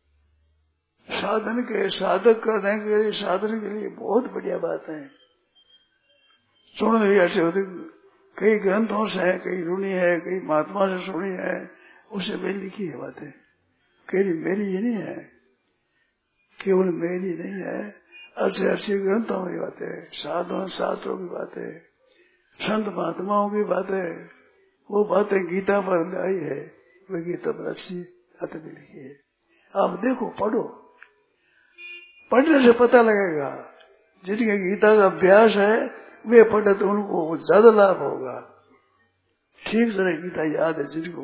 साधन के साधक करने के लिए, साधन के लिए बहुत बढ़िया बात है। सुन रही ऐसे होते कई ग्रंथों से है, कई रुनी है, कई महात्मा से सुनी है, उसे मेरी लिखी है बातें, केवल मेरी ही नहीं है, केवल मेरी नहीं है, अच्छे अच्छे ग्रंथों की बातें, साधुओं शास्त्रों की बातें, संत महात्माओं की बातें, वो बातें गीता पर लाई है, वो गीता पर अच्छी बातें भी लिखी है। आप देखो, पढ़ो, पढ़ने से पता लगेगा। जिनके गीता का अभ्यास है वे पढ़े तो उनको ज्यादा लाभ होगा। ठीक तरह गीता याद है जिनको,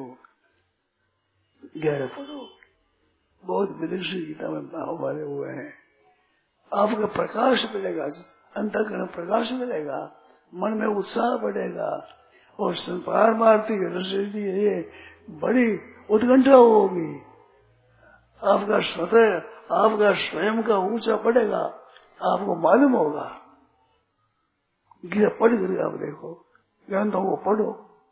गहरे पढ़ो, बहुत विलक्षण गीता में भाव भरे हुए हैं। आपका प्रकाश मिलेगा, अंतःकरण प्रकाश मिलेगा, मन में उत्साह बढ़ेगा और संपार मारती ये बड़ी उत्कंठा होगी। आपका स्वतः, आपका स्वयं का ऊंचा बढ़ेगा, आपको मालूम होगा। गीता पढ़ करके आप देखो, ग्रंथों को पढ़ो।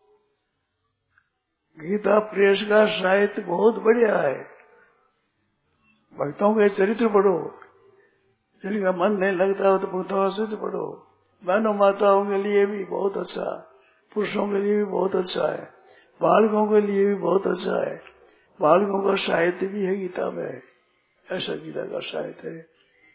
गीता प्रेस का साहित्य बहुत बढ़िया है। भक्तों के चरित्र पढ़ो, जिनका मन नहीं लगता हो तो भक्तों का चरित्र पढ़ो। बहनों माताओं के लिए भी बहुत अच्छा, पुरुषों के लिए भी बहुत अच्छा है, बालकों के लिए भी बहुत अच्छा है। बालकों का साहित्य भी है गीता में, ऐसा गीता का साहित्य है।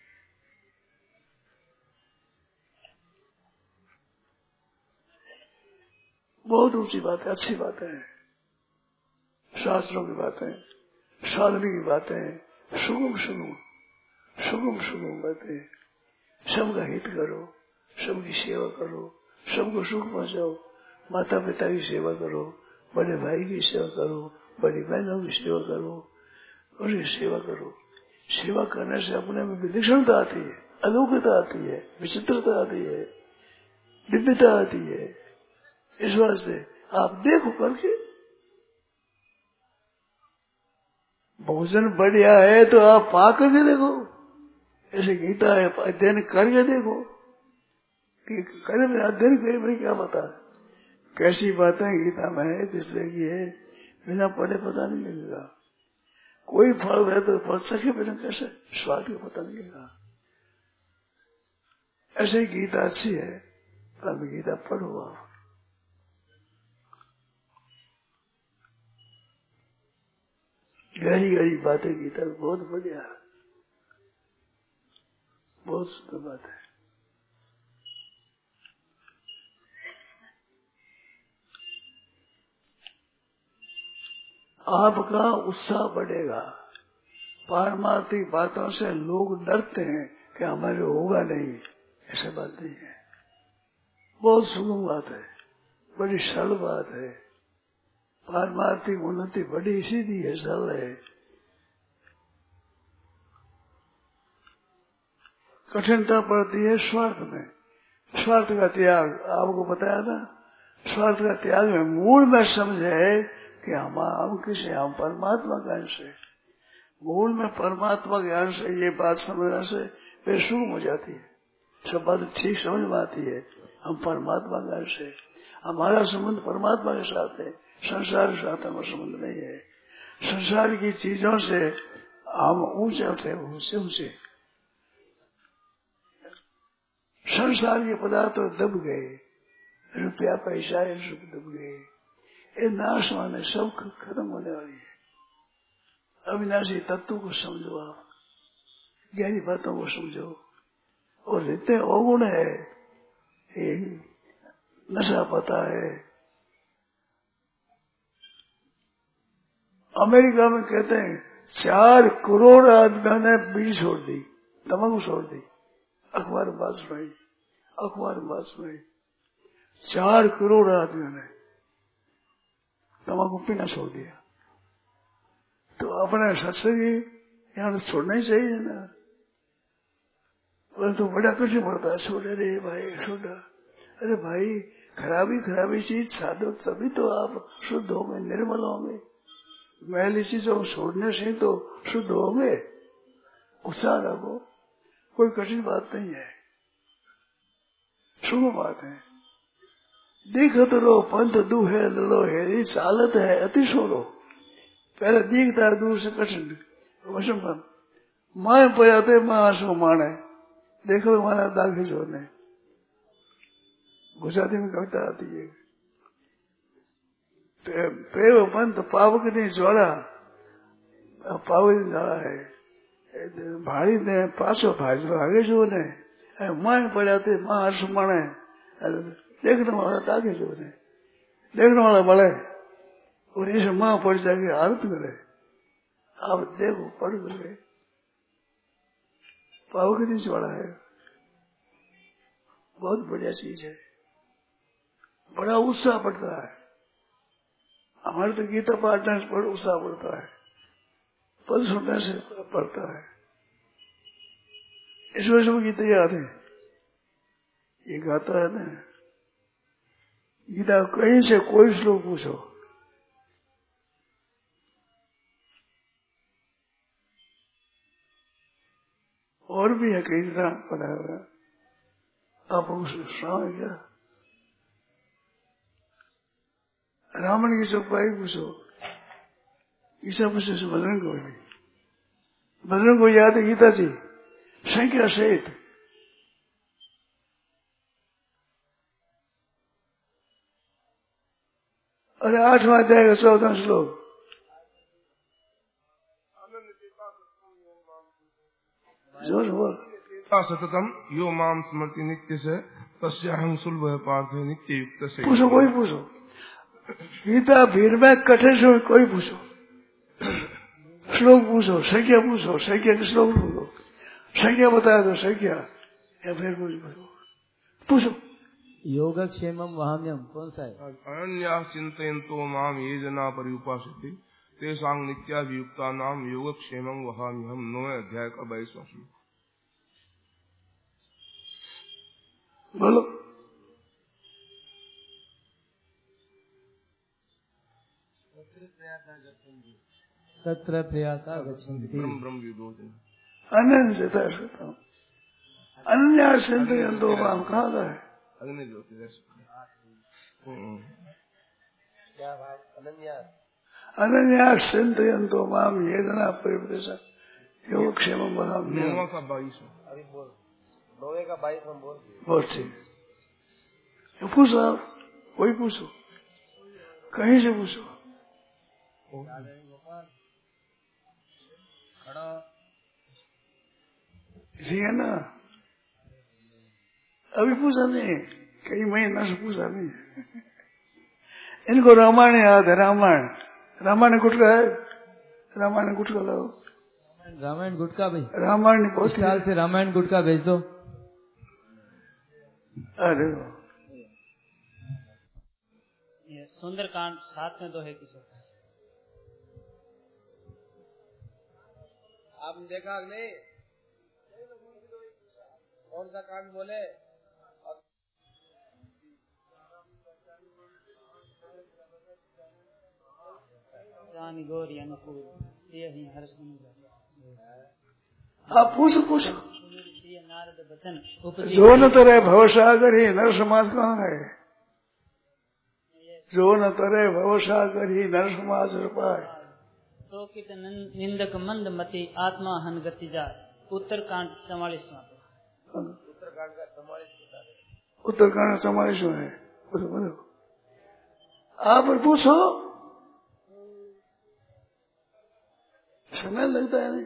बहुत ऊंची बातें, अच्छी बातें हैं, शास्त्रों की बातें, साधना की बातें, सुगम सुगम सुगम सुगम बातें। सबका हित करो, सबकी सेवा करो, सबको सुख पहुंचाओ, माता पिता की सेवा करो, बड़े भाई की सेवा करो, बड़ी बहनों की सेवा करो, उसकी सेवा करो। सेवा करने से अपने में विलक्षणता आती है, अलौकिकता आती है, विचित्रता आती है, दिव्यता आती है। इस वास्ते आप देखो करके, भोजन बढ़िया है तो आप पा करके देखो, ऐसे गीता है अध्ययन करके देखो कि करे में अध्ययन करे मेरे क्या पता है कैसी बातें गीता में है, जिससे कि है बिना पढ़े पता नहीं लगेगा। कोई फल है तो फल सके बिना कैसे स्वाद का पता नहीं लगेगा। ऐसे ही गीता अच्छी है, अब गीता पढ़ो आप। गहरी गहरी बातें गीता बहुत बढ़िया है, बहुत सुंदर बात है। आपका उत्साह बढ़ेगा। पारमार्थिक बातों से लोग डरते हैं कि हमारे होगा नहीं, ऐसा बात नहीं है। बहुत सुगम बात है, बड़ी सरल बात है। पारमार्थिक उन्नति बड़ी सीधी है, सरल है। कठिनता पड़ती है स्वार्थ में, स्वार्थ का त्याग। आपको बताया था, स्वार्थ का त्याग में मूल में समझे कि हम हम किसे, हम परमात्मा का अंश है। मूल में परमात्मा के अंश है, ये बात समझने से वे शुरू हो जाती है, सब बात ठीक समझ में आती है। हम परमात्मा का अंश है, हमारा संबंध परमात्मा के साथ है, संसार के साथ हमारा संबंध नहीं है। संसार की चीजों से हम ऊंचे उठे, ऊंचे ऊंचे संसार के पदार्थ तो दब गए, रुपया पैसा है सुख दब गए, ये नाश वाले सब खत्म होने वाली है। अविनाशी तत्व को समझो, आप गहरी बातों को समझो। और जितने अवगुण है, ये नशा पता है। अमेरिका में कहते हैं चार करोड़ आदमियों ने बीड़ी छोड़ दी, तंबाकू छोड़ दी। अखबार में बात सुनाई, अखबार में बात सुनाई, चार करोड़ आदमियों ने तंबाकू पीना छोड़ दिया। तो अपने सत्संग यहाँ तो छोड़ना ही चाहिए ना, तो बड़ा कठिन पड़ता है। छोड़े रे भाई छोड़ा, अरे भाई खराबी खराबी चीज छाड़ो तभी तो आप शुद्ध होंगे, निर्मल होंगे। मैली चीजों को छोड़ने से तो शुद्ध होंगे। उत्साह रखो, कोई कठिन बात नहीं है, शुभ बात है। दिखत रो पंथ दू है लड़ो है, चालत है अति सोलो। पहले दिखता है दूर से कठिन वशम माए पयाते माँ आंसू माने, देखो हमारा दागे जोड़ने। गुजराती में कविता आती है, पेव पंथ पावक ने जोड़ा, पावक जोड़ा है भाड़ी ने पासो भाजो आगे जो ने माए पड़ाते माँ आंसू माने, देखने वाला दागे जो ने, देखने वाला बड़े और इसे माँ पड़ जाएगी हालत करे। आप देखो पढ़ गए, पावक नहीं जोड़ा है, बहुत बढ़िया चीज है, बड़ा उत्साह पड़ता है। हमारे तो गीता पाठने से बड़ा उत्साह पड़ता है, पद सुनने से पड़ता है। इस वजह से गीता याद है, ये गाता है ना गीता। कहीं से कोई श्लोक पूछो, और भी है कई तरह पढ़ा हुआ, आप सुना क्या? रावण की चौपाई पूछो, ईसा पूछो से बजरंग को भी, बजरंग को याद है गीता जी संख्या सहित। अरे आठवां अध्याय का चौदह श्लोक, जोर बोल। सततम यो माम स्मृति नित्य से तस्याहं सुलभ पार्थ नित्य युक्त से। पूछो, कोई पूछो, गीता भीड़ में कठिन से कोई पूछो, श्लोक पूछो, संख्या पूछो, संख्या के श्लोक पूछो, संख्या बताया तो संख्या, या फिर कुछ पूछो, पूछो। योगक्षेमम वहाम्यम कौन सा है? अनन्या चिंतयन्तो माम ये जना पर्युपासते तेषां नित्याभियुक्ता नाम योगक्षेमं वहाम्यहम। नौवें अध्याय का बाईसवां श्लोक। बोलो। तत्र प्रयाता गच्छन्ति ब्रह्म ब्रह्म विदो जन। अनन्य से सकता हूँ। अनन्या चिंतयन्तो माम कहाँ का है? अग्नि ज्योति। क्या भाव? अनन्यास अनन्या चिंतयन्तो माम ये जना परिवेश योगक्षेमम वहाम्यहम। नौवां का बाईसवां। अभी बोल। नौवे का बाईस हम बोल। बहुत ठीक। पूछो आप, कोई पूछो, कहीं से पूछो। जी है ना? अभी पूछा नहीं, कई महीना से पूछा नहीं। इनको रामायण याद है। रामायण रामायण गुटका है। रामायण गुटका लाओ। रामायण गुटका भेज। रामायण बहुत साल से रामायण गुटका भेज दो। अरे सुंदरकांड सात में दो है किशोर। आपने देखा नहीं? कौन सा कांड बोले? रानी गौरी अनुकूल यही हर्ष। आप पूछो पूछो। नारद बचन जो न तरे भवसागर ही नर समाज कहाँ है? जो न तरे भवसागर ही नर समाज पाए। तो कित निंदक मंद मति आत्मा हन गति जा। उत्तरकांड चौवालीसवां। उत्तरकांड का चौवालीस उत्तरकांड चौवालीस है। बोलो बोलो। आप पूछो, समय लगता है नहीं।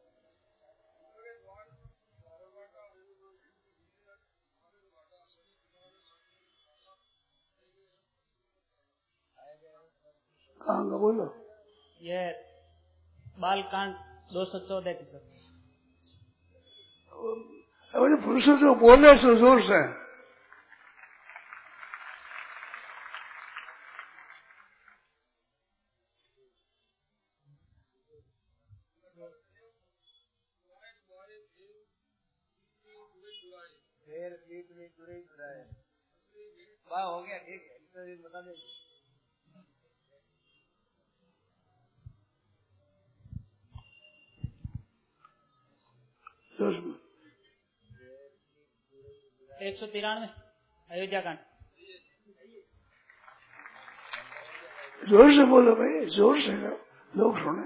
कहाँ का बोलो? यह बालकांड दो सौ चौदह की सब। पुरुषों जो बोले सो जोर से। हो गया ठीक है। बता दे। एक सौ तिरानवे अयोध्या कांड। जोर से बोलो भाई, जोर से लोग सुने।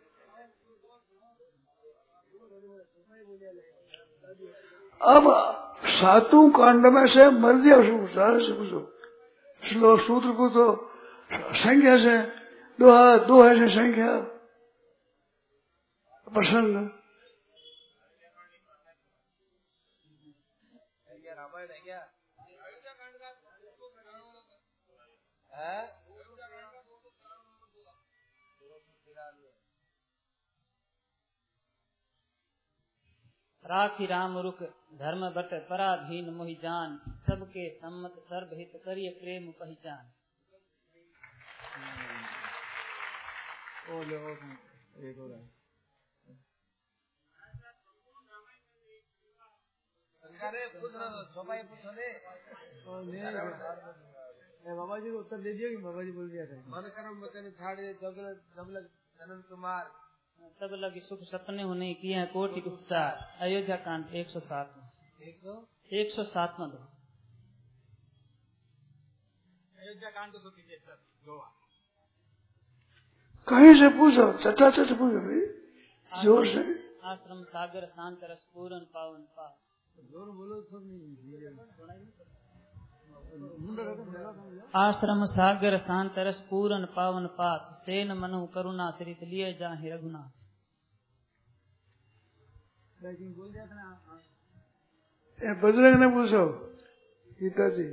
अब सातों कांड में से मर्जिया से पूछो, श्लोक सूत्र पूछो, संख्या से दो दो है से संख्या प्रसंग। रामायण है क्या? है? राखी राम रुक धर्म बट पराधीन मोहि जान। सबके सम्मत सर्वहित करिय प्रेम पहचान। ओले ओ एक हो रहा है। सरकारे पूछ रहा हो, सोपाई पूछो ने। बाबा जी को उत्तर दे दिया कि बाबा जी बोल दिया था। मन कर्म वचन छाड़े जब जब लग जन्म कुमार तब लगी सुख सपने होने किए हैं कोटि उपचार। अयोध्या कांड एक सौ सात में एक सौ एक सौ सात में दो। अयोध्या कांड को कीजिए गोवा। कहीं से पूछो, चटा चट पूछो भाई, जोर से। आश्रम सागर शांत रस पूरन पावन पास। जोर बोलो सब नहीं। आश्रम सागर शांत रस पूरन पावन पात। सेन मनु करुणा चरित लिए जाहि रघुनाथ। बोल दिया था ना। बजरंग ने पूछो गीता जी।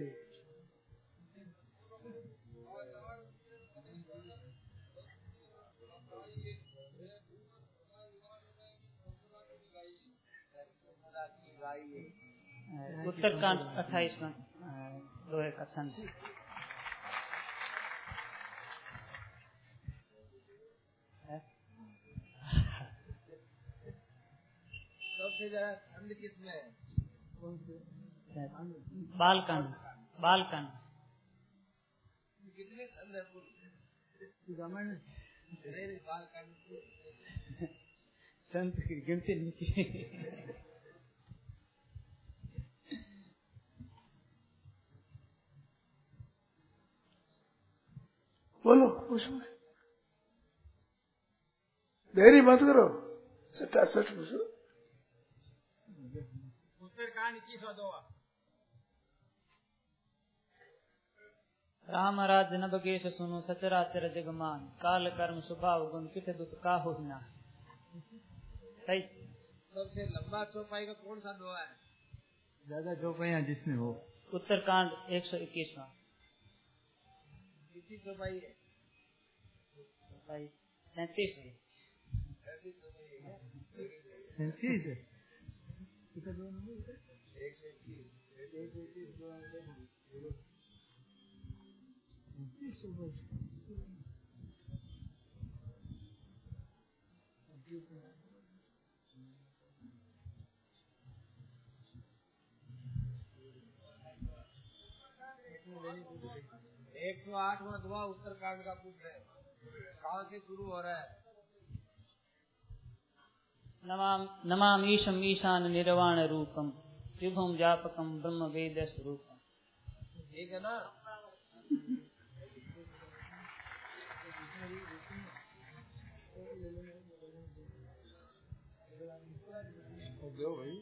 उत्तरकांड अट्ठाईस में दोहे का छंद। सबसे ज्यादा छंद किसमें है? बालकांड। बालकांड कितने छंद है? रामायण बालकांड छंद की गिनती नहीं की। बोलो उसमें देरी मत करो, सच्चा सच पूछो। उत्तरकांड की सदोआ राम राज नबगेश सुनो सचराचर जगमान काल कर्म स्वभाव गुण कित दुख का हो ना। सही। सबसे लंबा चौपाई का कौन सा दोहा है? ज्यादा चौपाइयां जिसमें हो। उत्तरकांड एक सौ इक्कीसवा। कितनी चौपाई है? चौपाई सैतीस है। सैंतीस है। एक सौ इक्कीस एक सौ आठवां दुआ उत्तरकांड का पूछ रहे हैं, कहाँ से शुरू हो रहा है? नमाम नमाम ईशम ईशान निर्वाण रूपम विभुम व्यापकम ब्रह्म वेद स्वरूपम। ठीक है ना? दो भाई।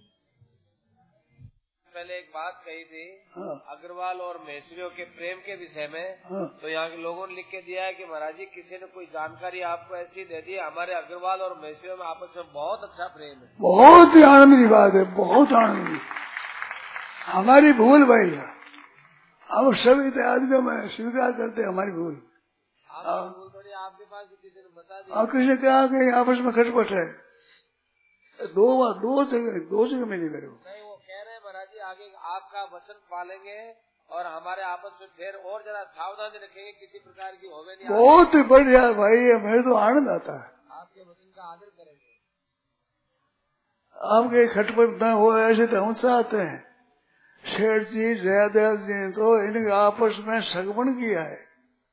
पहले एक बात कही थी, हाँ। अग्रवाल और मैसरियों के प्रेम के विषय में। हाँ। तो यहाँ के लोगों ने लिख के दिया है कि महाराज जी किसी ने कोई जानकारी आपको ऐसी दे दी, हमारे अग्रवाल और मैसरियों में आपस में बहुत अच्छा प्रेम है। बहुत ही आनंद की बात है, बहुत आनंद की। हमारी भूल भाई, हम सब आदमियों में स्वीकार करते हमारी भूल। आपकी भूल थोड़ी, आपके पास भी किसी ने बता दी। और किसी ने कहा कि आपस में खटपट है, दो दो जगह दो जगह मिली मेरे को। नहीं, वो कह रहे हैं महाराज जी आगे आपका वचन पालेंगे और हमारे आपस में फिर और जरा सावधानी रखेंगे, किसी प्रकार की होवे नहीं। बहुत ही बढ़िया भाई, मेरे तो आनंद आता है। आपके वचन का आदर करेंगे। आपके खटपट न हो ऐसे तो हम चाहते हैं। शेठ जी जयादयाल जी ने तो इनके आपस में संगमन किया है।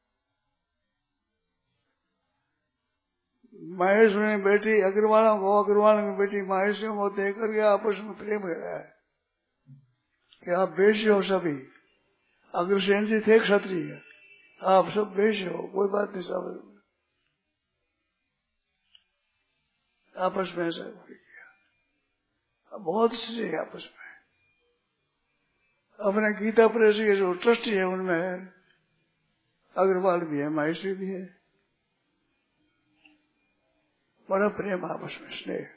महेश ने बेटी अग्रवालों को, अग्रवाल की बेटी महेशियों को देख करके आपस में प्रेम गया है कि आप बेशी हो सभी। अग्रसेन जी थे क्षत्रिय, आप सब बेशी हो, कोई बात नहीं, सब आपस में ऐसा किया। बहुत अच्छी है आपस में। अपने गीता प्रेस के जो ट्रस्टी है उनमें अग्रवाल भी है, महेश्वरी भी है। बड़ा प्रेम आपस में, स्नेह।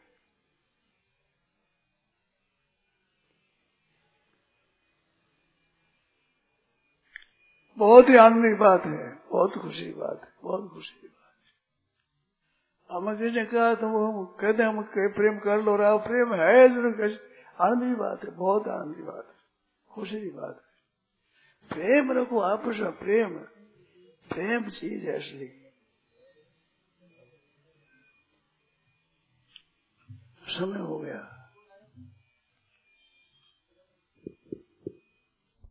बहुत ही आनंद की बात है, बहुत खुशी की बात है, बहुत खुशी की बात है। हमें किसी ने कहा तो वो कहते हम प्रेम कर लो, रहा प्रेम है जरूर। आनंद की बात है, बहुत आनंद की बात है, खुशी की बात है। प्रेम रखो आपस में, प्रेम प्रेम चीज है असली। समय हो गया।